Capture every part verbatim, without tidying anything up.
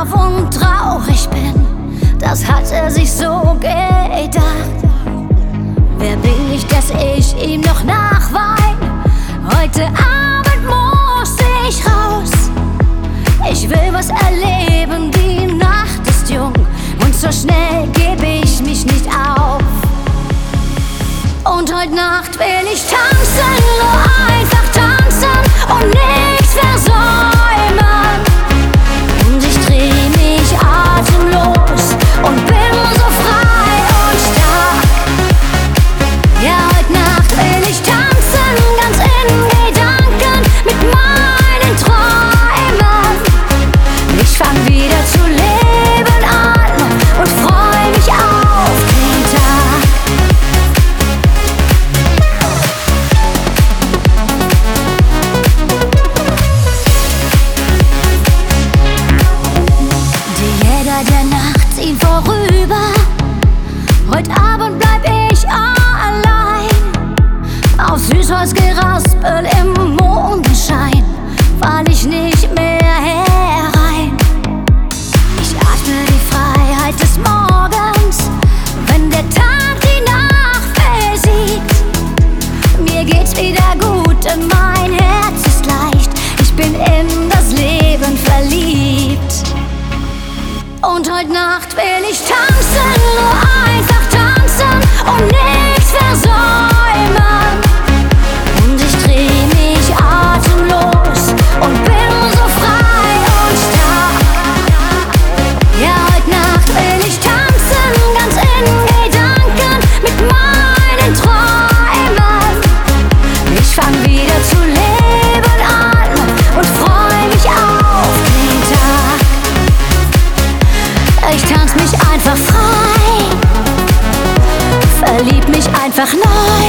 schlaf und traurig bin, das hat er sich so gedacht. Wer bin ich, dass ich ihm noch nachwein? Heute Abend muss ich raus. Ich will was erleben, die Nacht ist jung und so schnell geb ich mich nicht auf. Und heute Nacht will ich tanzen, nur einfach tanzen und nichts versäumen. Und ich dreh mich atemlos und bin so frei und stark. Ja, heute Nacht will ich tanzen, ganz in Gedanken mit meinen Träumen. Ich fang wieder zu leben an und freu mich auf den Tag. Die Jäger der Nacht ziehen vorüber. Heute Abend bleib ich allein. Auf Süßholzgeraspel im Mondenschein fall ich nicht mehr herein. Ich atme die Freiheit des Morgens, wenn der Tag die Nacht versiegt. Mir geht's wieder gut, denn mein Herz ist leicht. Ich bin in das Leben verliebt. Und heute Nacht will ich tanzen, nur einfach tanzen und nichts versäumen. Und ich dreh mich atemlos und bin so frei und stark. Ja, heute Nacht will ich tanzen, ganz in Gedanken mit meinen Träumen. Ich fang wieder zu leben an und freu mich auf den Tag. Ich tanz mich einfach frei, verlieb mich einfach neu.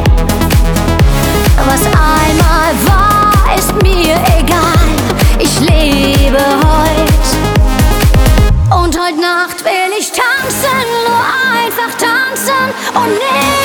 Was einmal war, ist mir egal, ich lebe heut. Und heute Nacht will ich tanzen, nur einfach tanzen und nicht